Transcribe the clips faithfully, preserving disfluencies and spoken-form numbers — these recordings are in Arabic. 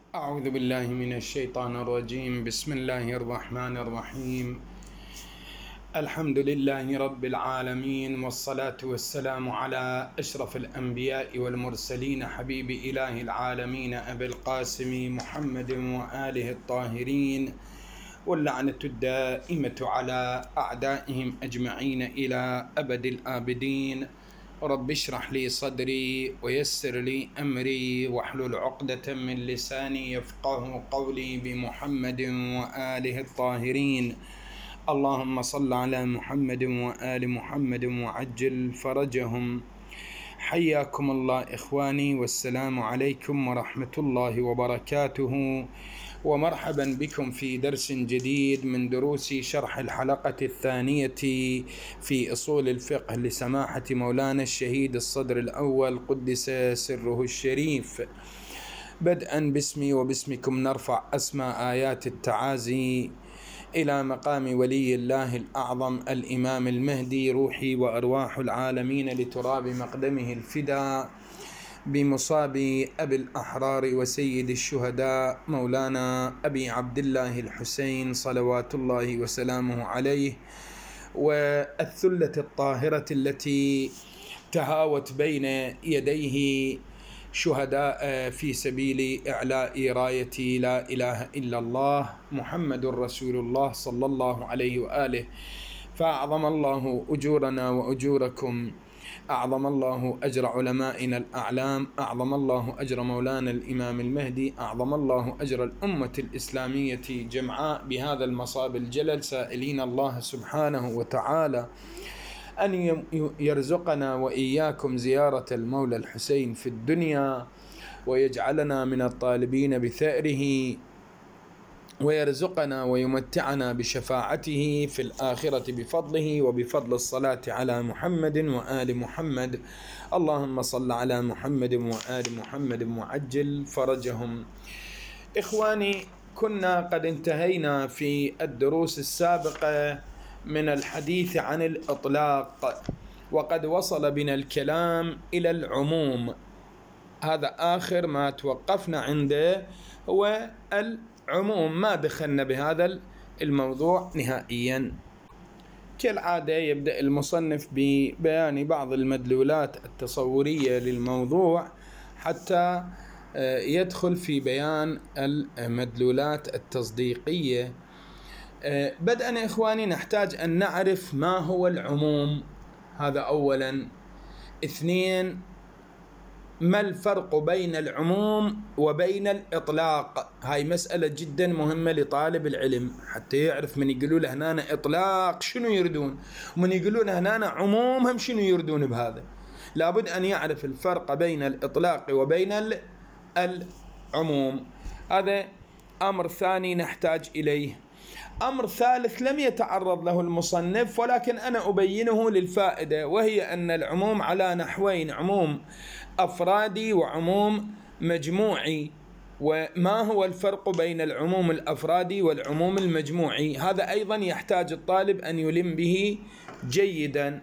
أعوذ بالله من الشيطان الرجيم. بسم الله الرحمن الرحيم. الحمد لله رب العالمين، والصلاة والسلام على أشرف الأنبياء والمرسلين، حبيب إله العالمين أبي القاسم محمد وآله الطاهرين، واللعنة الدائمة على أعدائهم أجمعين إلى أبد الآبدين. رب اشرح لي صدري ويسر لي أمري واحلل عقدة من لساني يفقه قولي، بمحمد وآله الطاهرين. اللهم صل على محمد وآل محمد وعجل فرجهم. حياكم الله إخواني، والسلام عليكم ورحمة الله وبركاته، ومرحبا بكم في درس جديد من دروس شرح الحلقة الثانية في أصول الفقه لسماحة مولانا الشهيد الصدر الأول قدس سره الشريف. بدءا باسمي وباسمكم نرفع أسمى آيات التعازي إلى مقام ولي الله الأعظم الإمام المهدي، روحي وأرواح العالمين لتراب مقدمه الفداء، بمصاب أبي الأحرار وسيد الشهداء مولانا أبي عبد الله الحسين صلوات الله وسلامه عليه، والثلة الطاهرة التي تهاوت بين يديه شهداء في سبيل إعلاء راية لا إله إلا الله محمد رسول الله صلى الله عليه وآله. فأعظم الله أجورنا وأجوركم، أعظم الله أجر علمائنا الأعلام، أعظم الله أجر مولانا الإمام المهدي، أعظم الله أجر الأمة الإسلامية جمعاء بهذا المصاب الجلل، سائلين الله سبحانه وتعالى أن يرزقنا وإياكم زيارة المولى الحسين في الدنيا، ويجعلنا من الطالبين بثأره، ويرزقنا ويمتعنا بشفاعته في الآخرة بفضله وبفضل الصلاة على محمد وآل محمد. اللهم صل على محمد وآل محمد وعجل فرجهم. إخواني، كنا قد انتهينا في الدروس السابقة من الحديث عن الإطلاق، وقد وصل بنا الكلام إلى العموم. هذا آخر ما توقفنا عنده، هو العموم. ما دخلنا بهذا الموضوع نهائيا. كالعادة يبدأ المصنف ببيان بعض المدلولات التصورية للموضوع حتى يدخل في بيان المدلولات التصديقية. بدءا إخواني نحتاج أن نعرف ما هو العموم، هذا أولا. اثنين، ما الفرق بين العموم وبين الإطلاق؟ هاي مسألة جدا مهمة لطالب العلم حتى يعرف من يقولوا له هنا إطلاق شنو يردون، ومن يقولوا له هنا عموم هم شنو يردون بهذا. لابد أن يعرف الفرق بين الإطلاق وبين العموم. هذا أمر ثاني نحتاج إليه. أمر ثالث لم يتعرض له المصنف، ولكن أنا أبينه للفائدة، وهي أن العموم على نحوين: عموم أفرادي وعموم مجموعي. وما هو الفرق بين العموم الأفرادي والعموم المجموعي؟ هذا أيضا يحتاج الطالب أن يلم به جيدا.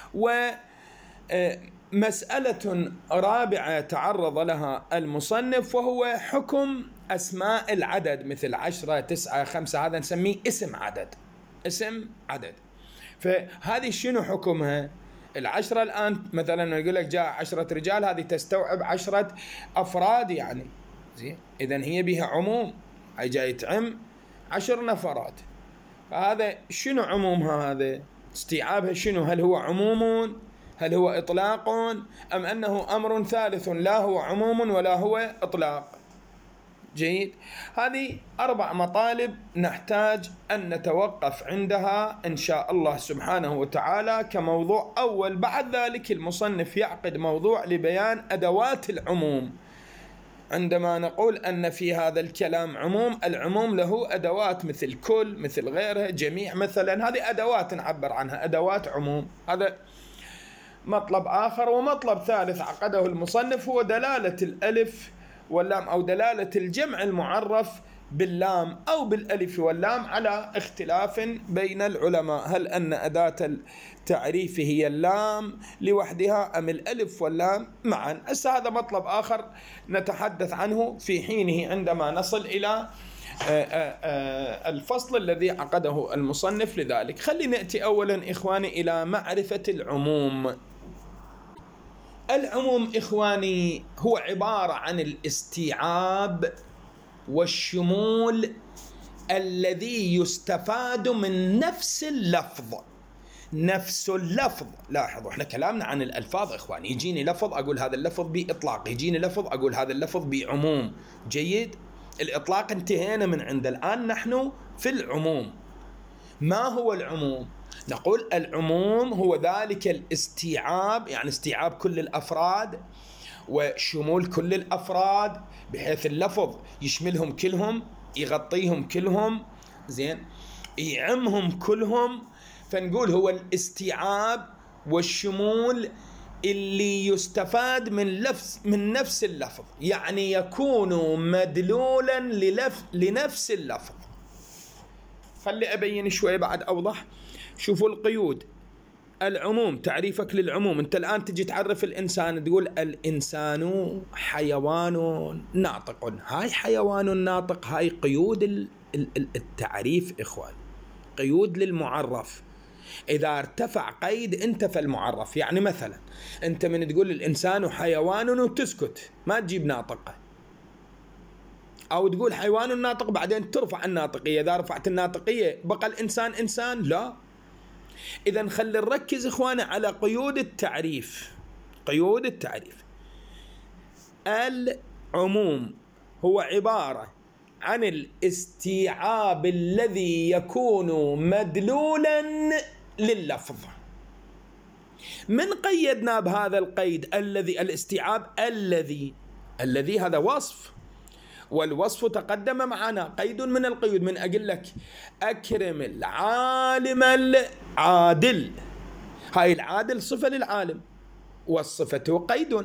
ومسألة رابعة تعرض لها المصنف، وهو حكم أسماء العدد، مثل عشرة، تسعة، خمسة، هذا نسميه اسم عدد. اسم عدد، فهذه شنو حكمها؟ العشرة الآن مثلا يقول لك جاء عشرة رجال، هذه تستوعب عشرة أفراد يعني، زين، إذن هي بها عموم، هي جاي تعم عشر نفرات. فهذا شنو عمومها؟ هذا استيعابها شنو؟ هل هو عموم؟ هل هو إطلاق؟ أم أنه أمر ثالث لا هو عموم ولا هو إطلاق؟ جيد. هذه أربع مطالب نحتاج أن نتوقف عندها إن شاء الله سبحانه وتعالى كموضوع أول. بعد ذلك المصنف يعقد موضوع لبيان أدوات العموم. عندما نقول أن في هذا الكلام عموم، العموم له أدوات مثل كل، مثل غيرها، جميع مثلا، هذه أدوات نعبر عنها، أدوات عموم. هذا مطلب آخر. ومطلب ثالث عقده المصنف هو دلالة الألف واللام، أو دلالة الجمع المعرف باللام أو بالألف واللام على اختلاف بين العلماء، هل أن أداة التعريف هي اللام لوحدها أم الألف واللام معا. هسه هذا مطلب آخر نتحدث عنه في حينه عندما نصل إلى الفصل الذي عقده المصنف. لذلك خلي نأتي أولا إخواني إلى معرفة العموم. العموم إخواني هو عبارة عن الاستيعاب والشمول الذي يستفاد من نفس اللفظ. نفس اللفظ، لاحظوا احنا كلامنا عن الألفاظ إخواني، يجيني لفظ أقول هذا اللفظ بإطلاق، يجيني لفظ أقول هذا اللفظ بعموم. جيد، الإطلاق انتهينا من عند، الآن نحن في العموم. ما هو العموم؟ نقول العموم هو ذلك الاستيعاب، يعني استيعاب كل الأفراد وشمول كل الأفراد بحيث اللفظ يشملهم كلهم، يغطيهم كلهم، زين، يعمهم كلهم. فنقول هو الاستيعاب والشمول اللي يستفاد من لفظ من نفس اللفظ، يعني يكون مدلولا للف لنفس اللفظ. خلي أبين شوي بعد أوضح. شوفوا القيود. العموم، تعريفك للعموم، أنت الآن تجي تعرف الإنسان تقول الإنسان حيوان ناطق. هاي حيوان ناطق، هاي قيود التعريف إخوان، قيود للمعرف. إذا ارتفع قيد انتفى المعرف. يعني مثلا أنت من تقول الإنسان حيوان وتسكت ما تجيب ناطقة، أو تقول حيوان ناطق بعدين ترفع الناطقية، إذا رفعت الناطقية بقى الإنسان إنسان؟ لا. إذن خلي نركز إخوانا على قيود التعريف. قيود التعريف، العموم هو عبارة عن الاستيعاب الذي يكون مدلولا لللفظ. من قيدنا بهذا القيد الذي، الاستيعاب الذي، الذي هذا وصف، والوصف تقدم معنا قيد من القيود. من أقول لك أكرم العالم العادل، هاي العادل صفة للعالم والصفة قيد،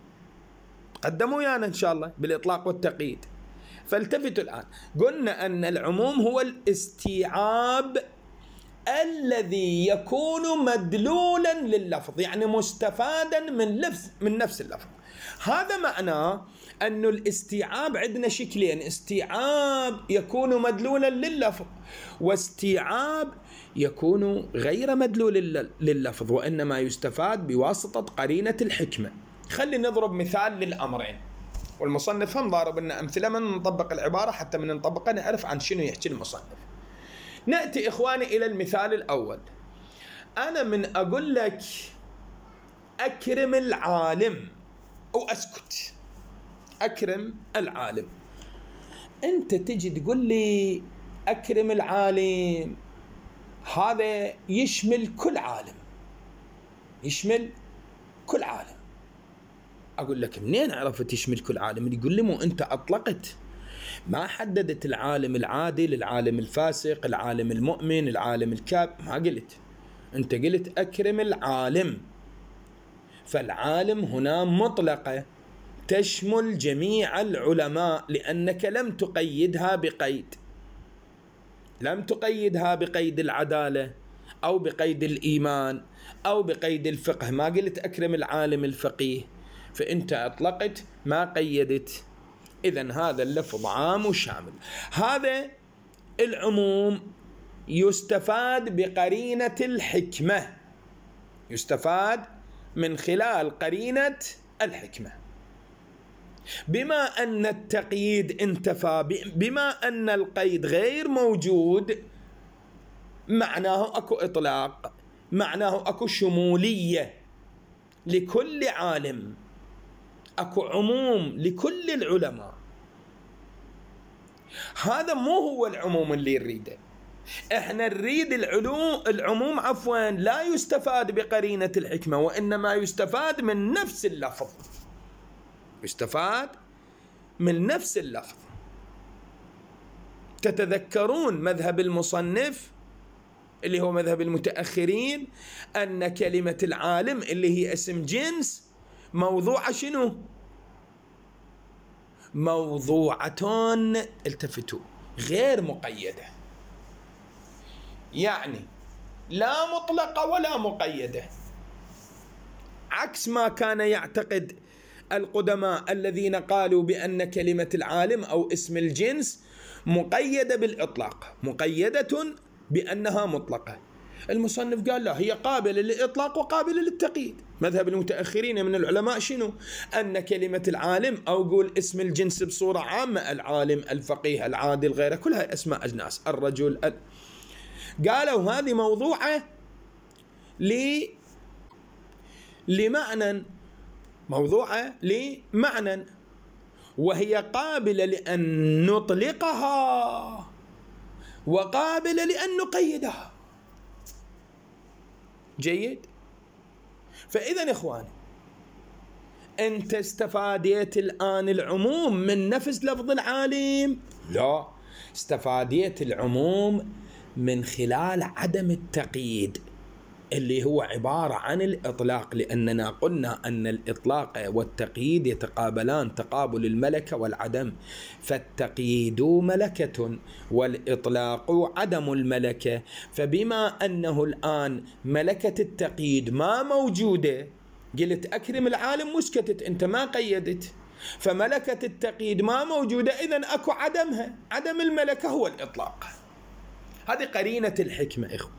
قدموا ويانا إن شاء الله بالإطلاق والتقييد. فالتفتوا الآن، قلنا أن العموم هو الاستيعاب الذي يكون مدلولا لللفظ، يعني مستفادا من لفظ من نفس اللفظ. هذا معناه أن الاستيعاب عندنا شكلين: استيعاب يكون مدلولا لللفظ، واستيعاب يكون غير مدلول لللفظ وإنما يستفاد بواسطة قرينة الحكمة. خلي نضرب مثال للأمرين، والمصنف هم ضارب لنا أمثلة من نطبق العبارة حتى من نطبقها نعرف عن شنو يحكي المصنف. نأتي إخواني إلى المثال الأول. أنا من أقول لك أكرم العالم وأسكت، أكرم العالم، أنت تجي تقول لي أكرم العالم، هذا يشمل كل عالم، يشمل كل عالم. أقول لك منين عرفت يشمل كل عالم؟ يقول لي مو أنت أطلقت، ما حددت العالم العادل، العالم الفاسق، العالم المؤمن، العالم الكافر، ما قلت. أنت قلت أكرم العالم، فالعالم هنا مطلقة تشمل جميع العلماء، لأنك لم تقيدها بقيد، لم تقيدها بقيد العدالة أو بقيد الإيمان أو بقيد الفقه. ما قلت أكرم العالم الفقيه، فأنت أطلقت ما قيدت. إذن هذا اللفظ عام وشامل. هذا العموم يستفاد بقرينة الحكمة، يستفاد من خلال قرينة الحكمة. بما أن التقييد انتفى، بما أن القيد غير موجود، معناه أكو إطلاق، معناه أكو شمولية لكل عالم، أكو عموم لكل العلماء. هذا مو هو العموم اللي نريده، احنا نريد العلوم العموم عفوا لا يستفاد بقرينة الحكمة، وإنما يستفاد من نفس اللفظ، يستفاد من نفس اللفظ. تتذكرون مذهب المصنف اللي هو مذهب المتأخرين أن كلمة العالم اللي هي اسم جنس موضوع شنو؟ موضوعة، التفتوا، غير مقيدة، يعني لا مطلقة ولا مقيدة، عكس ما كان يعتقد القدماء الذين قالوا بأن كلمة العالم أو اسم الجنس مقيدة بالإطلاق، مقيدة بأنها مطلقة. المصنف قال لا، هي قابلة للإطلاق وقابلة للتقييد. مذهب المتأخرين من العلماء شنو؟ أن كلمة العالم أو قول اسم الجنس بصورة عامة، العالم، الفقيه، العادل، غيره، كلها أسماء أجناس، الرجل ال... قالوا هذه موضوعة ل... لمعنى، موضوعة لمعنى، وهي قابلة لأن نطلقها وقابلة لأن نقيدها. جيد؟ فإذا إخواني، أنت استفاديت الآن العموم من نفس لفظ العالم؟ لا، استفاديت العموم من خلال عدم التقييد اللي هو عبارة عن الإطلاق، لأننا قلنا أن الإطلاق والتقييد يتقابلان تقابل الملكة والعدم، فالتقييد ملكة والإطلاق عدم الملكة. فبما أنه الآن ملكة التقييد ما موجودة، قلت أكرم العالم مسكتت، أنت ما قيدت، فملكة التقييد ما موجودة، إذن أكو عدمها، عدم الملكة هو الإطلاق. هذه قرينة الحكمة إخوة،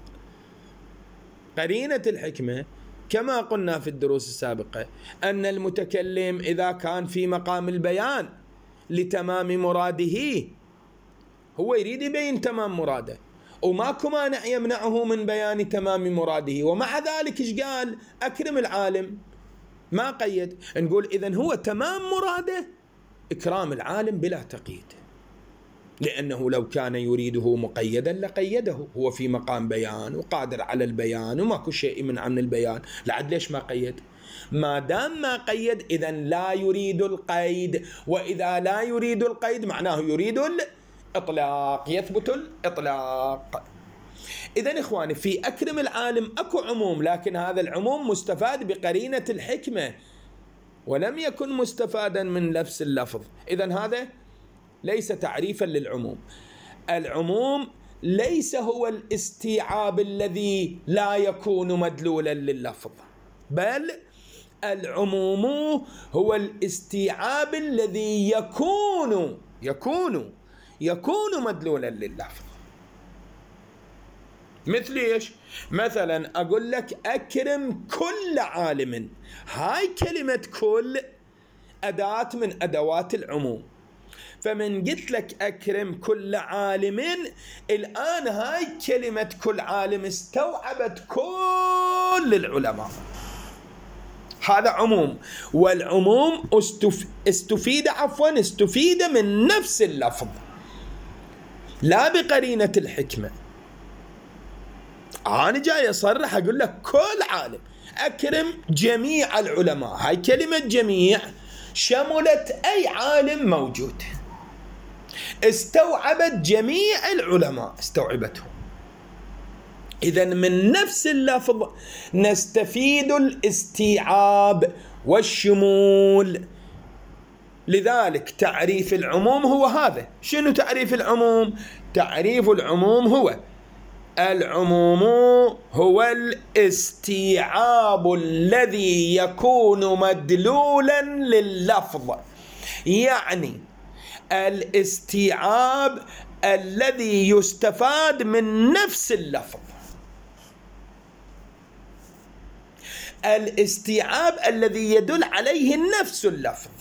قرينة الحكمة كما قلنا في الدروس السابقة، أن المتكلم إذا كان في مقام البيان لتمام مراده، هو يريد يبين تمام مراده، وماكو مانع يمنعه من بيان تمام مراده، ومع ذلك إيش قال؟ أكرم العالم، ما قيد. نقول إذن هو تمام مراده إكرام العالم بلا تقييد، لأنه لو كان يريده مقيدا لقيده، هو في مقام بيان وقادر على البيان وماكو شيء من عن البيان، لعد ليش ما قيد؟ ما دام ما قيد إذن لا يريد القيد، وإذا لا يريد القيد معناه يريد الإطلاق، يثبت الإطلاق. إذن إخواني، في أكرم العالم أكو عموم، لكن هذا العموم مستفاد بقرينة الحكمة ولم يكن مستفادا من نفس اللفظ. إذن هذا ليس تعريفا للعموم. العموم ليس هو الاستيعاب الذي لا يكون مدلولا لللفظ، بل العموم هو الاستيعاب الذي يكون يكون يكون مدلولا لللفظ. مثل ايش؟ مثلا اقول لك اكرم كل عالم، هاي كلمة كل أداة من أدوات العموم، فمن قلت لك أكرم كل عالم، الآن هاي كلمة كل عالم استوعبت كل العلماء، هذا عموم. والعموم استف... استفيد عفوا استفيد من نفس اللفظ لا بقرينة الحكمة. أنا جاي أصرح أقول لك كل عالم، أكرم جميع العلماء، هاي كلمة جميع شملت أي عالم موجود، استوعبت جميع العلماء، استوعبتهم. إذن من نفس اللفظ نستفيد الاستيعاب والشمول. لذلك تعريف العموم هو هذا. شنو تعريف العموم؟ تعريف العموم هو العموم هو الاستيعاب الذي يكون مدلولا لللفظ، يعني الاستيعاب الذي يستفاد من نفس اللفظ، الاستيعاب الذي يدل عليه نفس اللفظ.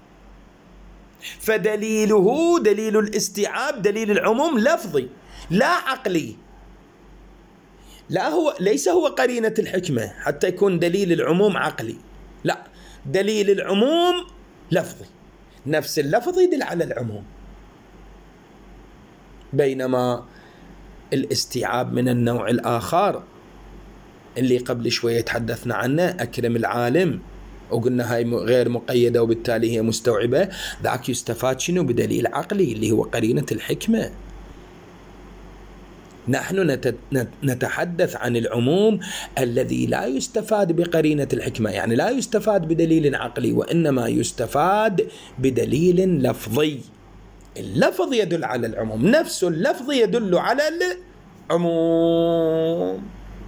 فدليله، دليل الاستيعاب، دليل العموم لفظي لا عقلي، لا هو ليس هو قرينة الحكمة حتى يكون دليل العموم عقلي، لا، دليل العموم لفظي، نفس اللفظ يدل على العموم. بينما الاستيعاب من النوع الآخر اللي قبل شوية تحدثنا عنه، أكرم العالم، وقلنا هاي غير مقيدة وبالتالي هي مستوعبة، ذاك يستفاد شنو؟ بدليل عقلي اللي هو قرينة الحكمة. نحن نتحدث عن العموم الذي لا يستفاد بقرينة الحكمة، يعني لا يستفاد بدليل عقلي، وإنما يستفاد بدليل لفظي. اللفظ يدل على العموم، نفس اللفظ يدل على العموم.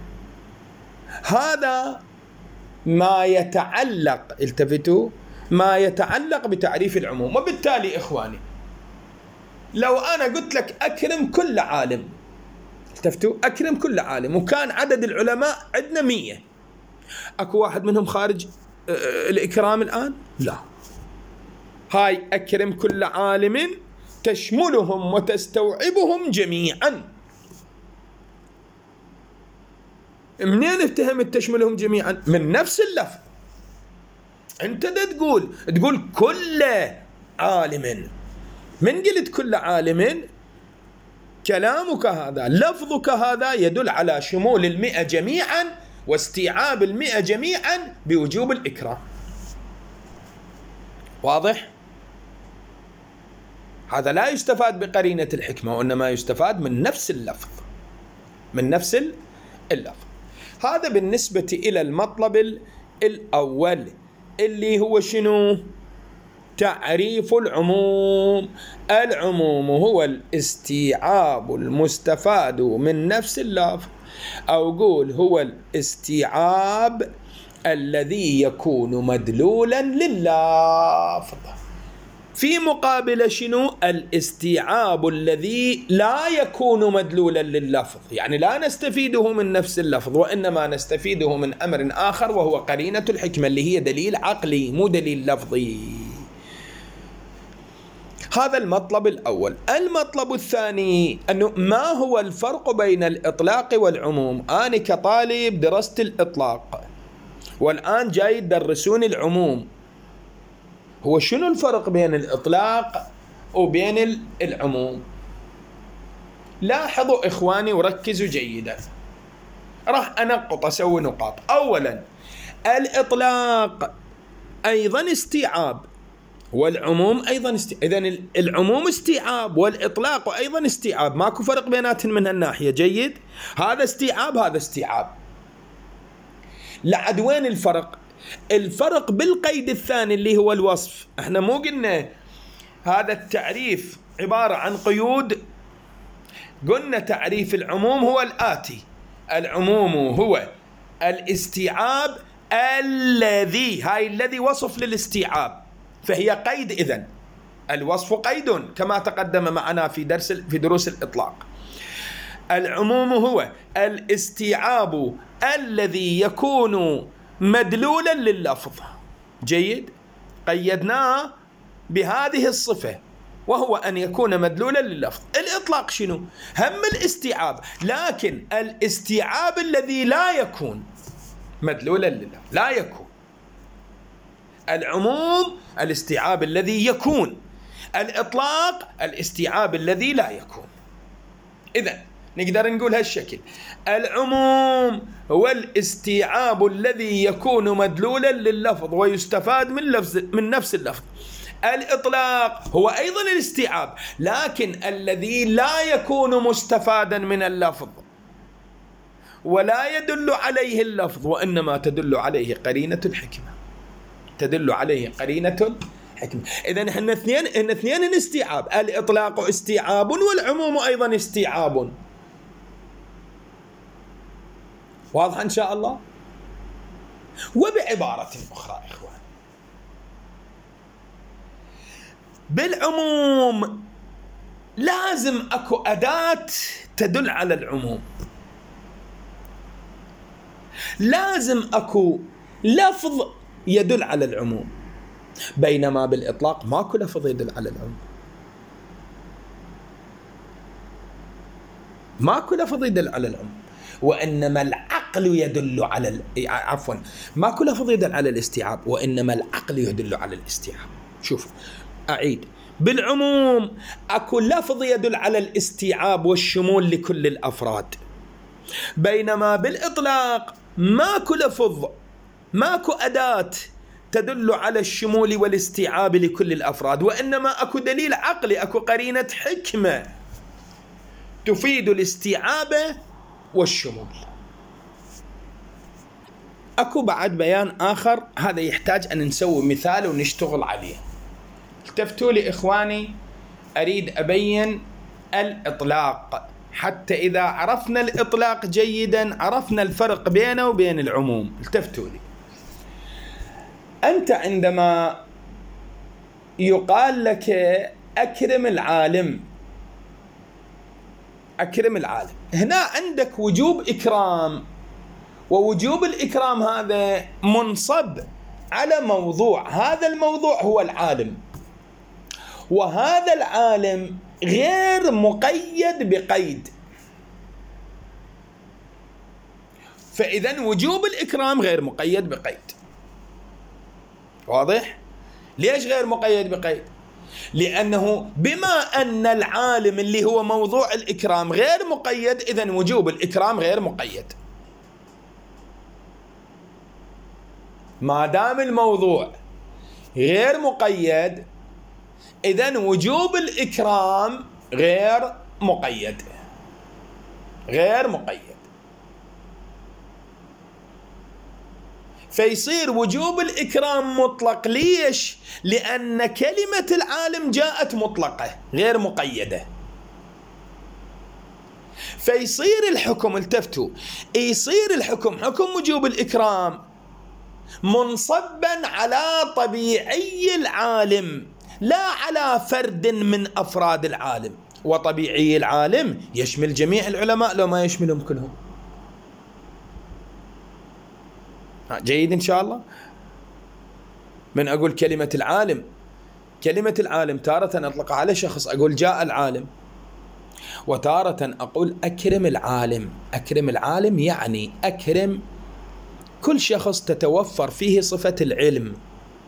هذا ما يتعلق، التفتوا، ما يتعلق بتعريف العموم. وبالتالي إخواني، لو أنا قلت لك أكرم كل عالم، التفتوا، أكرم كل عالم، وكان عدد العلماء عندنا مية، أكو واحد منهم خارج الإكرام الآن؟ لا. هاي أكرم كل عالم تشملهم وتستوعبهم جميعا. منين اتهمت تشملهم جميعا؟ من نفس اللفظ. انت دا تقول تقول كل عالم، من قلت كل عالم كلامك هذا، لفظك هذا يدل على شمول المئة جميعا واستيعاب المئة جميعا بوجوب الإكرام. واضح؟ هذا لا يستفاد بقرينة الحكمة، وإنما يستفاد من نفس اللفظ، من نفس اللفظ. هذا بالنسبة إلى المطلب الأول اللي هو شنو؟ تعريف العموم. العموم هو الاستيعاب المستفاد من نفس اللفظ، أو قول هو الاستيعاب الذي يكون مدلولا لللفظ، في مقابل شنو؟ الاستيعاب الذي لا يكون مدلولا لللفظ، يعني لا نستفيده من نفس اللفظ، وإنما نستفيده من أمر آخر، وهو قرينة الحكمة اللي هي دليل عقلي مو دليل لفظي. هذا المطلب الأول. المطلب الثاني أنه ما هو الفرق بين الإطلاق والعموم؟ أنا كطالب درست الإطلاق، والآن جاي يدرسون العموم. هو شنو الفرق بين الإطلاق وبين العموم؟ لاحظوا إخواني وركزوا جيدا، راح أنقط أسوي نقاط. أولا، الإطلاق أيضا استيعاب، والعموم أيضا استيعاب. إذن العموم استيعاب والإطلاق أيضا استيعاب، ماكو فرق بيناتهم من هالناحية. جيد؟ هذا استيعاب هذا استيعاب. لعد وين الفرق؟ الفرق بالقيد الثاني اللي هو الوصف. احنا مو قلنا هذا التعريف عبارة عن قيود؟ قلنا تعريف العموم هو الآتي: العموم هو الاستيعاب الذي، هاي الذي وصف للاستيعاب، فهي قيد. إذن الوصف قيد كما تقدم معنا في درس في دروس الإطلاق. العموم هو الاستيعاب الذي يكون مدلولا لللفظ. جيد؟ قيدناه بهذه الصفة، وهو أن يكون مدلولا لللفظ. الإطلاق شنو؟ هم الاستيعاب، لكن الاستيعاب الذي لا يكون مدلولا لللفظ، لا يكون. العموم الاستيعاب الذي يكون، الإطلاق الاستيعاب الذي لا يكون. إذن نقدر نقول هالشكل: العموم هو الاستيعاب الذي يكون مدلولا لللفظ ويستفاد من لفظ من نفس اللفظ. الإطلاق هو أيضا الاستيعاب، لكن الذي لا يكون مستفادا من اللفظ ولا يدل عليه اللفظ، وإنما تدل عليه قرينة الحكمة، تدل عليه قرينة الحكمة. إذن احنا اثنين ان اثنين استيعاب، الإطلاق استيعاب والعموم أيضا استيعاب. واضح إن شاء الله؟ وبعبارة أخرى إخوان، بالعموم لازم أكو أداة تدل على العموم، لازم أكو لفظ يدل على العموم، بينما بالإطلاق ماكو لفظ يدل على العموم، ماكو لفظ يدل على العموم، وإنما العقل يدل على ال... عفوا ماكو لفظ يدل على الاستيعاب، وإنما العقل يدل على الاستيعاب. شوف أعيد: بالعموم أكو لفظ يدل على الاستيعاب والشمول لكل الأفراد، بينما بالإطلاق ماكو لفظ، ماكو أداة تدل على الشمول والاستيعاب لكل الأفراد، وإنما أكو دليل عقلي، أكو قرينة حكمة. تفيد الاستيعاب والشمول. اكو بعد بيان اخر، هذا يحتاج ان نسوي مثال ونشتغل عليه. التفتوا لي اخواني، اريد ابين الاطلاق، حتى اذا عرفنا الاطلاق جيدا عرفنا الفرق بينه وبين العموم. التفتوا لي، انت عندما يقال لك اكرم العالم، اكرم العالم، هنا عندك وجوب اكرام، ووجوب الإكرام هذا منصب على موضوع، هذا الموضوع هو العالم، وهذا العالم غير مقيد بقيد. فإذا وجوب الإكرام غير مقيد بقيد. واضح؟ ليش غير مقيد بقيد؟ لأنه بما أن العالم اللي هو موضوع الإكرام غير مقيد، إذن وجوب الإكرام غير مقيد. ما دام الموضوع غير مقيد، إذن وجوب الإكرام غير مقيد، غير مقيد. فيصير وجوب الإكرام مطلق. ليش؟ لأن كلمة العالم جاءت مطلقة غير مقيدة. فيصير الحكم، التفتوا، يصير الحكم حكم وجوب الإكرام منصبا على طبيعي العالم، لا على فرد من أفراد العالم. وطبيعي العالم يشمل جميع العلماء لو ما يشملهم كلهم. جيد إن شاء الله. من أقول كلمة العالم، كلمة العالم تارة أطلق على شخص، أقول جاء العالم، وتارة أقول أكرم العالم. أكرم العالم يعني أكرم كل شخص تتوفر فيه صفة العلم.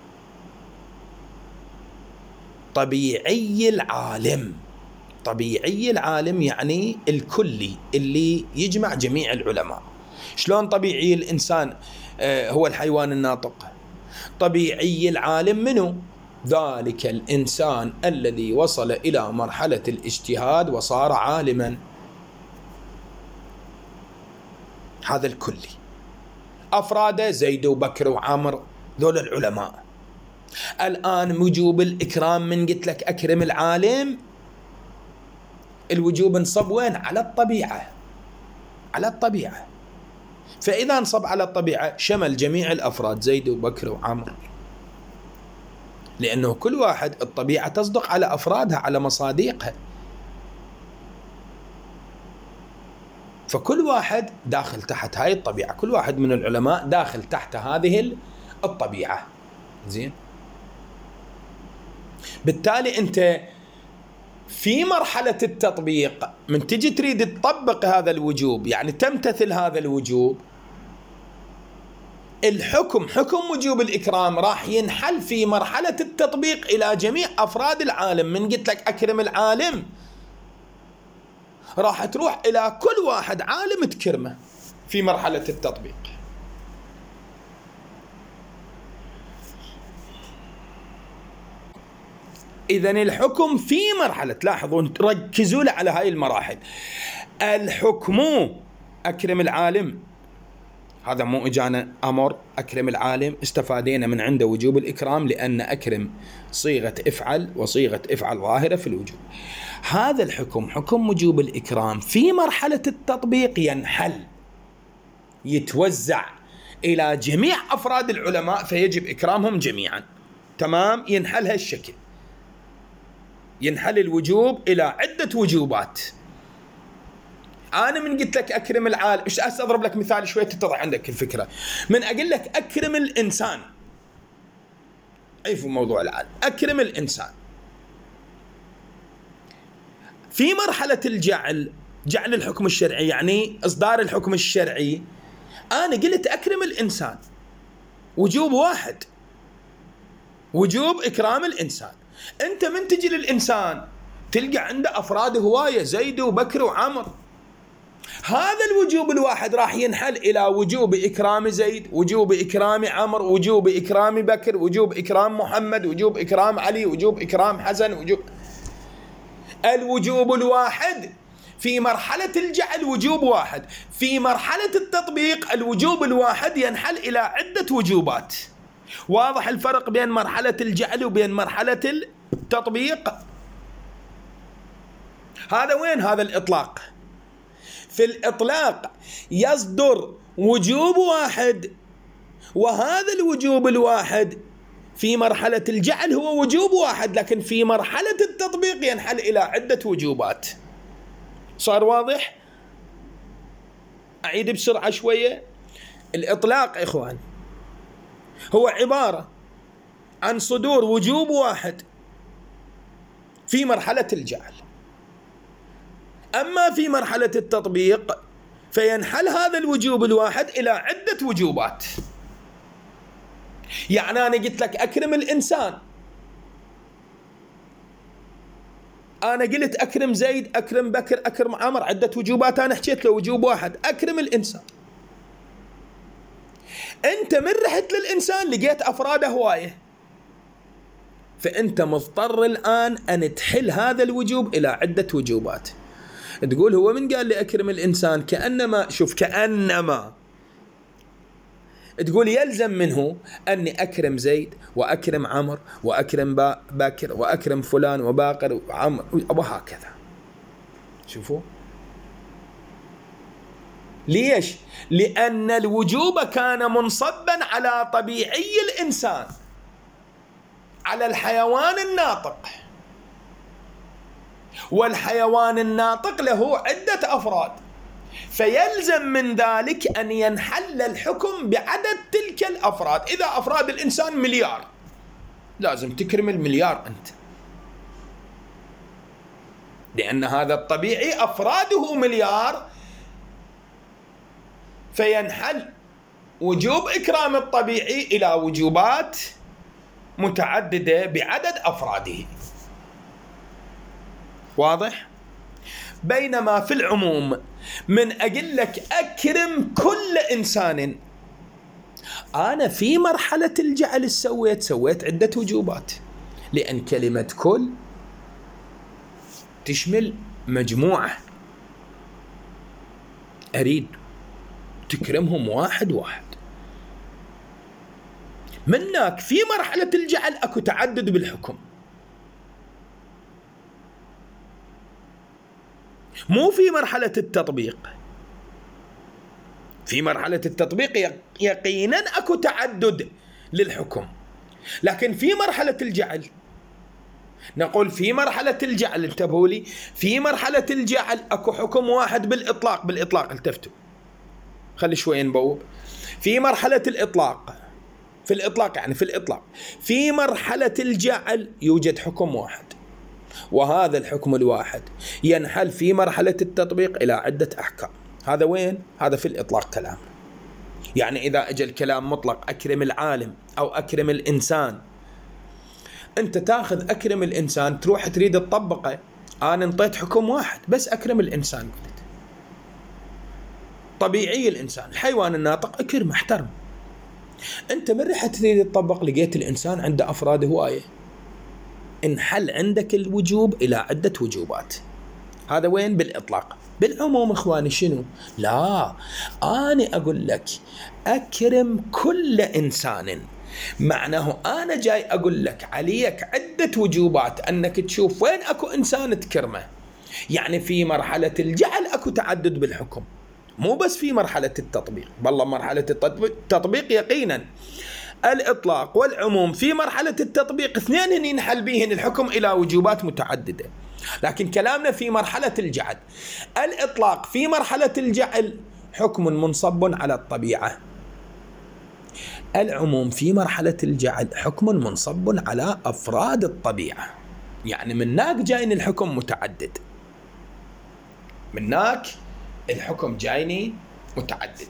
طبيعي العالم، طبيعي العالم يعني الكلي اللي يجمع جميع العلماء. شلون طبيعي الإنسان آه هو الحيوان الناطق؟ طبيعي العالم منه؟ ذلك الإنسان الذي وصل إلى مرحلة الاجتهاد وصار عالما، هذا الكلي. أفراده زيد وبكر وعمر، ذول العلماء. الآن وجوب الإكرام، من قلت لك أكرم العالم، الوجوب انصب وين؟ على الطبيعة، على الطبيعة. فإذا انصب على الطبيعة شمل جميع الأفراد زيد وبكر وعمر، لأنه كل واحد الطبيعة تصدق على أفرادها، على مصادقها. فكل واحد داخل تحت هاي الطبيعة، كل واحد من العلماء داخل تحت هذه الطبيعة. زين، بالتالي أنت في مرحلة التطبيق من تجي تريد تطبق هذا الوجوب، يعني تمتثل هذا الوجوب، الحكم حكم وجوب الإكرام راح ينحل في مرحلة التطبيق إلى جميع أفراد العالم. من قلت لك أكرم العالم، راح تروح إلى كل واحد عالم تكرمه في مرحلة التطبيق. إذن الحكم في مرحلة، لاحظوا ركزوا على هاي المراحل. الحكم أكرم العالم، هذا مو إجانا أمر أكرم العالم، استفادينا من عنده وجوب الإكرام، لأن أكرم صيغة افعل، وصيغة افعل ظاهرة في الوجوب. هذا الحكم حكم وجوب الإكرام في مرحلة التطبيق ينحل، يتوزع إلى جميع أفراد العلماء، فيجب إكرامهم جميعا. تمام، ينحل هالشكل، ينحل الوجوب إلى عدة وجوبات. أنا من قلت لك أكرم العالم، إيش أضرب لك مثال شوي تتضح عندك الفكرة. من أقول لك أكرم الإنسان، عيفوا موضوع العالم، أكرم الإنسان في مرحلة الجعل، جعل الحكم الشرعي يعني إصدار الحكم الشرعي. أنا قلت أكرم الإنسان، وجوب واحد، وجوب إكرام الإنسان. أنت من تجي للإنسان تلقى عنده أفراد هواية، زيد وبكر وعمر. هذا الوجوب الواحد راح ينحل إلى وجوب إكرام زيد، وجوب إكرام عمر، وجوب إكرام بكر، وجوب إكرام محمد، وجوب إكرام علي، وجوب إكرام حسن، وجوب. الوجوب الواحد في مرحلة الجعل وجوب واحد، في مرحلة التطبيق الوجوب الواحد ينحل إلى عدة وجوبات. واضح الفرق بين مرحلة الجعل وبين مرحلة التطبيق؟ هذا وين هذا الإطلاق؟ في الإطلاق يصدر وجوب واحد، وهذا الوجوب الواحد في مرحلة الجعل هو وجوب واحد، لكن في مرحلة التطبيق ينحل إلى عدة وجوبات. صار واضح؟ أعيد بسرعة شوية. الإطلاق إخوان هو عبارة عن صدور وجوب واحد في مرحلة الجعل، أما في مرحلة التطبيق فينحل هذا الوجوب الواحد إلى عدة وجوبات. يعني أنا قلت لك أكرم الإنسان، أنا قلت أكرم زيد، أكرم بكر، أكرم عمر، عدة وجوبات، أنا حكيت له وجوب واحد أكرم الإنسان. أنت من رحت للإنسان لقيت أفراده هواية، فأنت مضطر الآن أن تحل هذا الوجوب إلى عدة وجوبات. تقول هو من قال لي أكرم الإنسان؟ كأنما شوف كأنما تقول يلزم منه أني أكرم زيد وأكرم عمر وأكرم باكر وأكرم فلان وباقر وعمر وهكذا. شوفوا ليش؟ لأن الوجوب كان منصبا على طبيعي الإنسان، على الحيوان الناطق، والحيوان الناطق له عدة أفراد، فيلزم من ذلك أن ينحل الحكم بعدد تلك الأفراد. إذا أفراد الإنسان مليار لازم تكرم المليار أنت، لأن هذا الطبيعي أفراده مليار، فينحل وجوب إكرام الطبيعي إلى وجوبات متعددة بعدد أفراده. واضح؟ بينما في العموم من أقول لك أكرم كل إنسان، أنا في مرحلة الجعل سويت سويت عدة وجوبات، لأن كلمة كل تشمل مجموعة، أريد تكرمهم واحد واحد. منك في مرحلة الجعل أكو تعدد بالحكم، مو في مرحلة التطبيق. في مرحلة التطبيق يقينا أكو تعدد للحكم، لكن في مرحلة الجعل نقول في مرحلة الجعل، انتبهوا لي، في مرحلة الجعل أكو حكم واحد بالإطلاق. بالإطلاق التفتوا، خلي شوي نبوب. في مرحلة الإطلاق، في الإطلاق يعني في الإطلاق في مرحلة الجعل يوجد حكم واحد، وهذا الحكم الواحد ينحل في مرحلة التطبيق إلى عدة أحكام. هذا وين؟ هذا في الإطلاق كلام. يعني إذا أجى الكلام مطلق أكرم العالم أو أكرم الإنسان، أنت تأخذ أكرم الإنسان تروح تريد تطبقه. أنا انطيت حكم واحد بس أكرم الإنسان، قلت طبيعي الإنسان، الحيوان الناطق أكرم احترم. أنت من رحت تريد تطبق لقيت الإنسان عنده أفراد هواية، انحل عندك الوجوب إلى عدة وجوبات. هذا وين؟ بالإطلاق. بالعموم إخواني شنو؟ لا، أنا أقول لك أكرم كل إنسان، معناه أنا جاي أقول لك عليك عدة وجوبات أنك تشوف وين أكو إنسان تكرمه. يعني في مرحلة الجعل أكو تعدد بالحكم، مو بس في مرحلة التطبيق. والله مرحلة التطبيق يقينا الإطلاق والعموم في مرحلة التطبيق اثنين ينحل بهن الحكم إلى وجوبات متعددة، لكن كلامنا في مرحلة الجعل. الإطلاق في مرحلة الجعل حكم منصب على الطبيعة، العموم في مرحلة الجعل حكم منصب على أفراد الطبيعة. يعني مناك جايني الحكم متعدد، مناك الحكم جايني متعدد،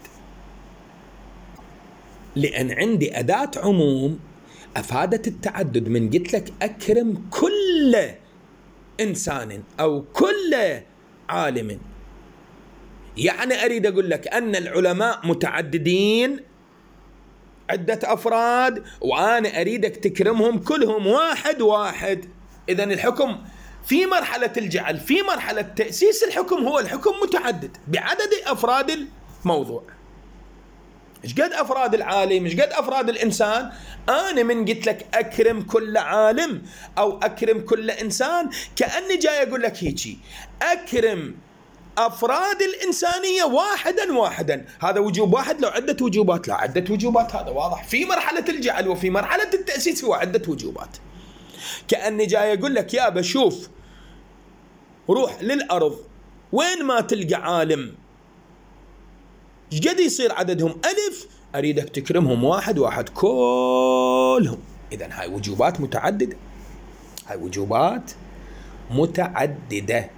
لأن عندي أداة عموم أفادت التعدد. من قلت لك أكرم كل إنسان أو كل عالم، يعني أريد أقول لك أن العلماء متعددين عدة أفراد، وأنا أريدك تكرمهم كلهم واحد واحد. إذن الحكم في مرحلة الجعل، في مرحلة تأسيس الحكم هو الحكم متعدد بعدد أفراد الموضوع. إيش قد أفراد العالم، إيش قد أفراد الإنسان. أنا من قلت لك أكرم كل عالم أو أكرم كل إنسان، كأني جاي أقول لك هيجي أكرم أفراد الإنسانية واحدا واحدا. هذا وجوب واحد، لو عدة وجوبات، لا عدة وجوبات، هذا واضح. في مرحلة الجعل وفي مرحلة التأسيس هو عدة وجوبات. كأني جاي أقول لك يا بشوف روح للأرض وين ما تلقى عالم ايش قد يصير عددهم ألف، أريدك تكرمهم واحد واحد كلهم. إذن هاي وجوبات متعددة، هاي وجوبات متعددة.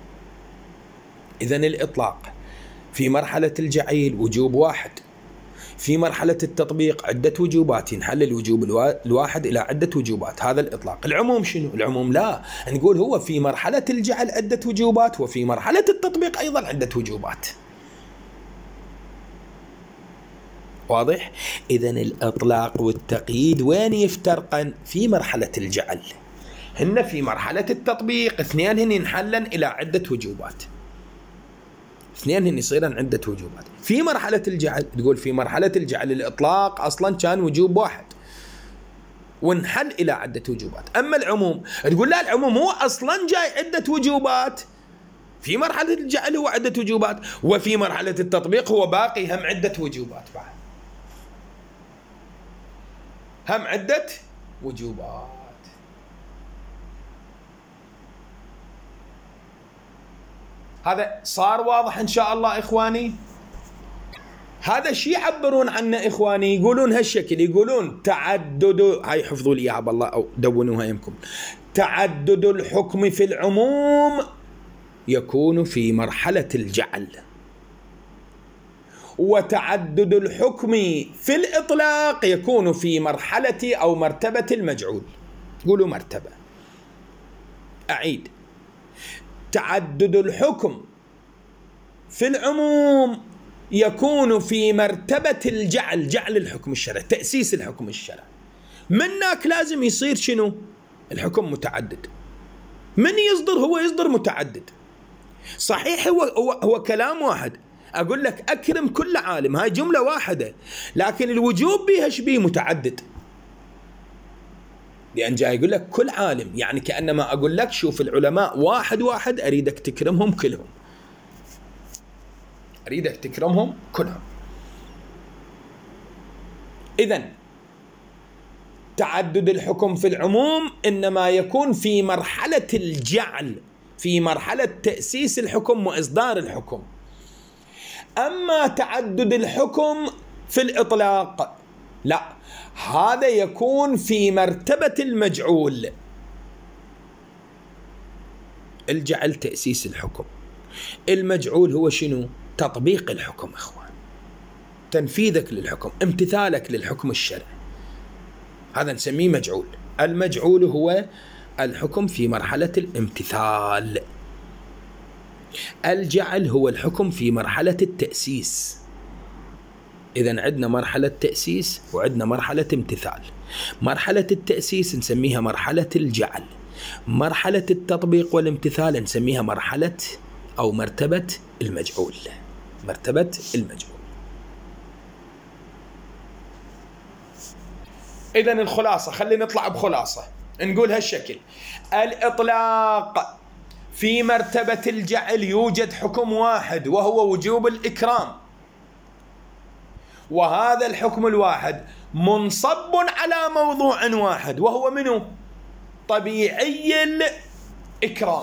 إذن الإطلاق في مرحلة الجعيل وجوب واحد، في مرحلة التطبيق عدة وجوبات، ينحل الوجوب الواحد إلى عدة وجوبات. هذا الإطلاق. العموم شنو؟ العموم لا، نقول هو في مرحلة الجعل عدة وجوبات، وفي مرحلة التطبيق أيضا عدة وجوبات. واضح؟ إذن الإطلاق والتقييد وين يفترقن؟ في مرحلة الجعل، هن في مرحلة التطبيق اثنين هن ينحلن إلى عدة وجوبات، اثنين هن يصيرن عدة وجوبات. في مرحلة الجعل تقول في مرحلة الجعل الإطلاق أصلا كان وجوب واحد وانحل إلى عدة وجوبات. أما العموم تقول لا، العموم هو أصلا جاي عدة وجوبات، في مرحلة الجعل هو عدة وجوبات، وفي مرحلة التطبيق هو باقي هم عدة وجوبات بعد، هم عدة وجوبات. هذا صار واضح إن شاء الله إخواني؟ هذا شيء يعبرون عنه إخواني، يقولون هالشكل، يقولون تعدد، هاي حفظوا لي إياها بالله أو دونوها يمكن. تعدد الحكم في العموم يكون في مرحلة الجعل، وتعدد الحكم في الإطلاق يكون في مرحلة أو مرتبة المجعول. قولوا مرتبة. أعيد، تعدد الحكم في العموم يكون في مرتبة الجعل، جعل الحكم الشرعي، تأسيس الحكم الشرعي. منك لازم يصير شنو؟ الحكم متعدد. من يصدر؟ هو يصدر متعدد. صحيح هو هو, هو كلام واحد، أقول لك أكرم كل عالم، هاي جملة واحدة، لكن الوجوب بها شبيه متعدد، لأن جاي يقول لك كل عالم، يعني كأنما أقول لك شوف العلماء واحد واحد أريدك تكرمهم كلهم، أريدك تكرمهم كلهم. إذن تعدد الحكم في العموم إنما يكون في مرحلة الجعل، في مرحلة تأسيس الحكم وإصدار الحكم. أما تعدد الحكم في الإطلاق لا، هذا يكون في مرتبة المجعول. الجعل تأسيس الحكم، المجعول هو شنو؟ تطبيق الحكم إخوان، تنفيذك للحكم، امتثالك للحكم الشرعي، هذا نسميه مجعول. المجعول هو الحكم في مرحلة الامتثال. الجعل هو الحكم في مرحلة التأسيس. إذن عندنا مرحلة تأسيس وعندنا مرحلة امتثال. مرحلة التأسيس نسميها مرحلة الجعل، مرحلة التطبيق والامتثال نسميها مرحلة أو مرتبة المجعول، مرتبة المجعول. إذن الخلاصة، خلينا نطلع بخلاصة نقول هالشكل: الإطلاق في مرتبة الجعل يوجد حكم واحد وهو وجوب الإكرام، وهذا الحكم الواحد منصب على موضوع واحد وهو منه؟ طبيعي الإكرام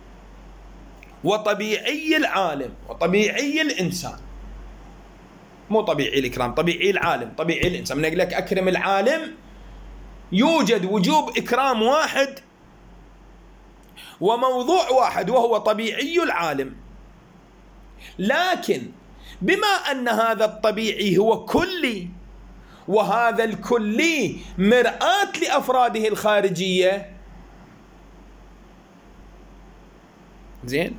وطبيعي العالم وطبيعي الإنسان. مو طبيعي الإكرام، طبيعي العالم، طبيعي الإنسان. من أقول لك أكرم العالم يوجد وجوب إكرام واحد وموضوع واحد وهو طبيعي العالم، لكن بما أن هذا الطبيعي هو كلي وهذا الكلي مرآة لأفراده الخارجية، زين،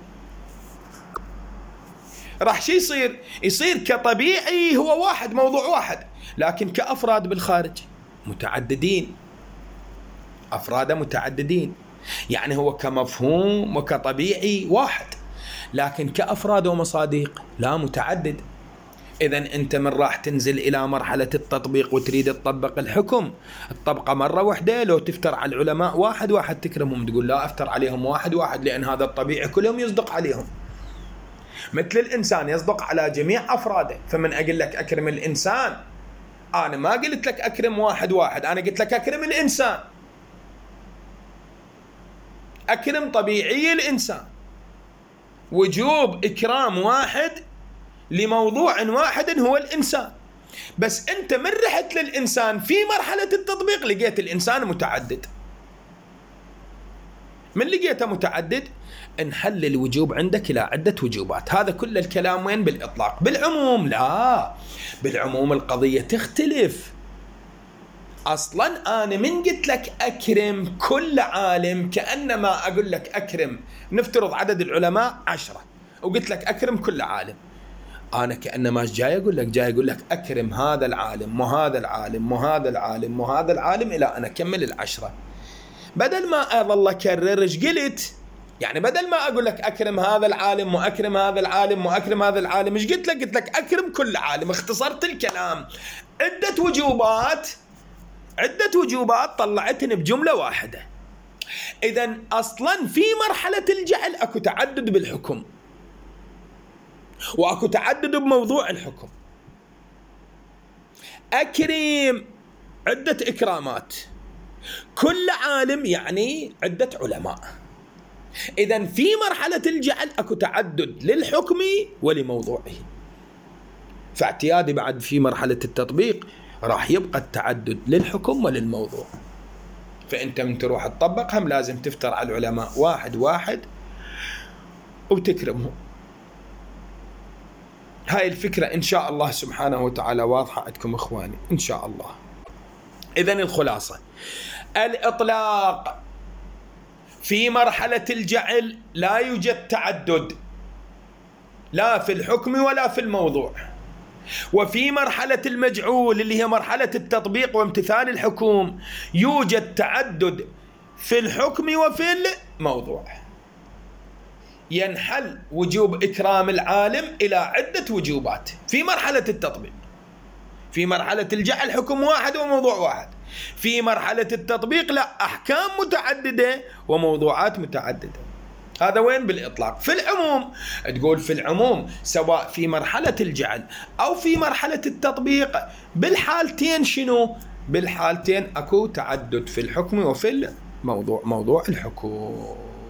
راح شي يصير؟ يصير كطبيعي هو واحد، موضوع واحد، لكن كأفراد بالخارج متعددين، أفراد متعددين. يعني هو كمفهوم وكطبيعي واحد، لكن كأفراد ومصادق لا، متعدد. إذن أنت من راح تنزل إلى مرحلة التطبيق وتريد تطبق الحكم، الطبقة مرة واحدة. لو تفتر على العلماء واحد واحد تكرمهم، تقول لا أفتر عليهم واحد واحد، لأن هذا الطبيعي كلهم يصدق عليهم. مثل الإنسان يصدق على جميع أفراده، فمن أقول لك أكرم الإنسان، أنا ما قلت لك أكرم واحد واحد، أنا قلت لك أكرم الإنسان، أكرم طبيعي الإنسان. وجوب إكرام واحد لموضوع واحد هو الإنسان. بس أنت من رحت للإنسان في مرحلة التطبيق لقيت الإنسان متعدد. من لقيته متعدد انحل الوجوب عندك إلى عدة وجوبات. هذا كل الكلام وين؟ بالإطلاق. بالعموم لا، بالعموم القضية تختلف. أصلا أنا من قلت لك أكرم كل عالم، كأنما أقول لك أكرم، نفترض عدد العلماء عشرة وقلت لك أكرم كل عالم، أنا كأنما جاي أقول لك جاي أقول لك أكرم هذا العالم وهذا العالم وهذا العالم وهذا العالم إلى أن أكمل العشرة. بدل ما أظل أكرر إيش قلت؟ يعني بدل ما أقول لك أكرم هذا العالم وأكرم هذا العالم وأكرم هذا العالم، إيش قلت لك؟ قلت لك أكرم كل عالم. اختصرت الكلام. عدة وجوبات عدة وجوبات طلعتني بجملة واحدة. إذن أصلا في مرحلة الجعل أكو تعدد بالحكم، وأكو تعدد بموضوع الحكم. أكرم عدة إكرامات، كل عالم يعني عدة علماء. إذن في مرحلة الجعل أكو تعدد للحكم ولموضوعه. فاعتيادي بعد في مرحلة التطبيق راح يبقى التعدد للحكم وللموضوع. فأنت من تروح تطبق هم لازم تفتر على العلماء واحد واحد وتكرمهم. هاي الفكرة إن شاء الله سبحانه وتعالى واضحة عندكم إخواني إن شاء الله. إذن الخلاصة، الإطلاق في مرحلة الجعل لا يوجد تعدد لا في الحكم ولا في الموضوع. وفي مرحلة المجعول اللي هي مرحلة التطبيق وامتثال الحكم يوجد تعدد في الحكم وفي الموضوع. ينحل وجوب إكرام العالم إلى عدة وجوبات في مرحلة التطبيق. في مرحلة الجعل حكم واحد وموضوع واحد. في مرحلة التطبيق لا، أحكام متعددة وموضوعات متعددة. هذا وين؟ بالإطلاق. في العموم تقول في العموم سواء في مرحلة الجعل أو في مرحلة التطبيق، بالحالتين شنو؟ بالحالتين أكو تعدد في الحكم وفي الموضوع، موضوع الحكم.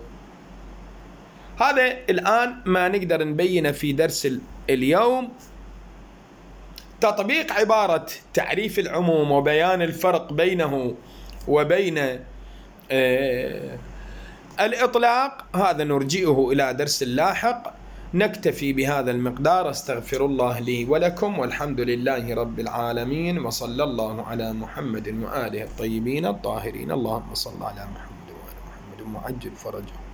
هذا الآن ما نقدر نبينه في درس اليوم. تطبيق عبارة تعريف العموم وبيان الفرق بينه وبين آه الإطلاق، هذا نرجئه إلى درس لاحق. نكتفي بهذا المقدار. استغفر الله لي ولكم، والحمد لله رب العالمين، وصلى الله على محمد وآله الطيبين الطاهرين. اللهم صل على محمد وآل محمد وعجل فرجه.